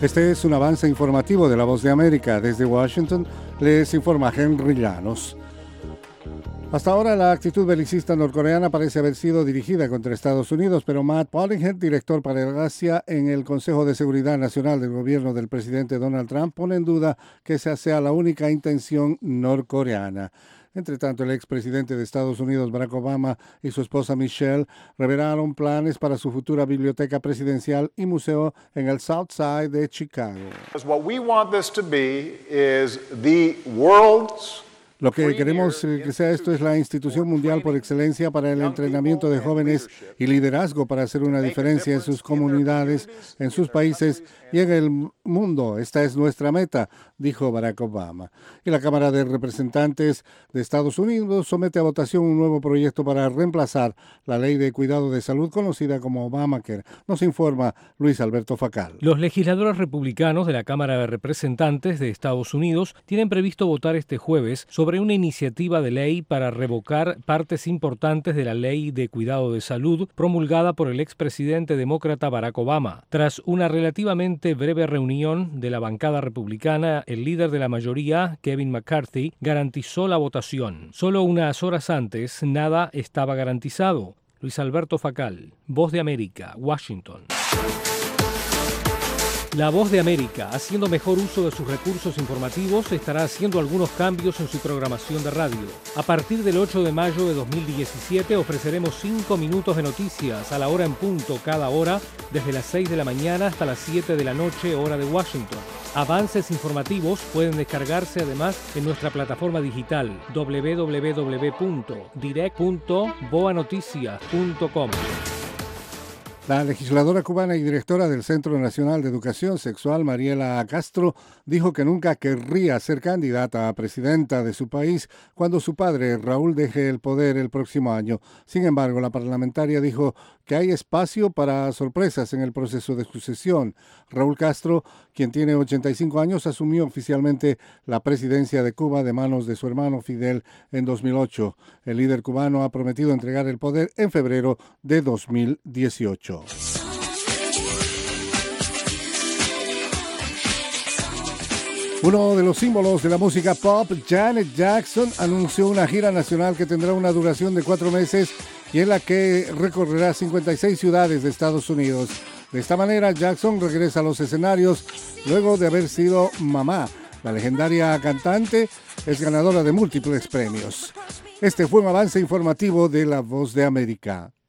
Este es un avance informativo de La Voz de América. Desde Washington les informa Henry Llanos. Hasta ahora la actitud belicista norcoreana parece haber sido dirigida contra Estados Unidos, pero Matt Pottinger, director para Asia en el Consejo de Seguridad Nacional del gobierno del presidente Donald Trump, pone en duda que esa sea la única intención norcoreana. Entre tanto, el expresidente de Estados Unidos, Barack Obama, y su esposa Michelle revelaron planes para su futura biblioteca presidencial y museo en el South Side de Chicago. What we want this to be is the world's Lo que queremos que sea esto es la institución mundial por excelencia para el entrenamiento de jóvenes y liderazgo para hacer una diferencia en sus comunidades, en sus países y en el mundo. Esta es nuestra meta, dijo Barack Obama. Y la Cámara de Representantes de Estados Unidos somete a votación un nuevo proyecto para reemplazar la ley de cuidado de salud conocida como Obamacare. Nos informa Luis Alberto Facal. Los legisladores republicanos de la Cámara de Representantes de Estados Unidos tienen previsto votar este jueves sobre una iniciativa de ley para revocar partes importantes de la ley de cuidado de salud promulgada por el expresidente demócrata Barack Obama. Tras una relativamente breve reunión de la bancada republicana, el líder de la mayoría, Kevin McCarthy, garantizó la votación. Solo unas horas antes, nada estaba garantizado. Luis Alberto Facal, Voz de América, Washington. La Voz de América, haciendo mejor uso de sus recursos informativos, estará haciendo algunos cambios en su programación de radio. A partir del 8 de mayo de 2017 ofreceremos 5 minutos de noticias a la hora en punto cada hora, desde las 6 de la mañana hasta las 7 de la noche, hora de Washington. Avances informativos pueden descargarse además en nuestra plataforma digital www.direct.boanoticias.com. La legisladora cubana y directora del Centro Nacional de Educación Sexual, Mariela Castro, dijo que nunca querría ser candidata a presidenta de su país cuando su padre, Raúl, deje el poder el próximo año. Sin embargo, la parlamentaria dijo que hay espacio para sorpresas en el proceso de sucesión. Raúl Castro, quien tiene 85 años, asumió oficialmente la presidencia de Cuba de manos de su hermano Fidel en 2008. El líder cubano ha prometido entregar el poder en febrero de 2018. Uno de los símbolos de la música pop, Janet Jackson, anunció una gira nacional que tendrá una duración de 4 meses y en la que recorrerá 56 ciudades de Estados Unidos. De esta manera, Jackson regresa a los escenarios luego de haber sido mamá. La legendaria cantante es ganadora de múltiples premios. Este fue un avance informativo de La Voz de América.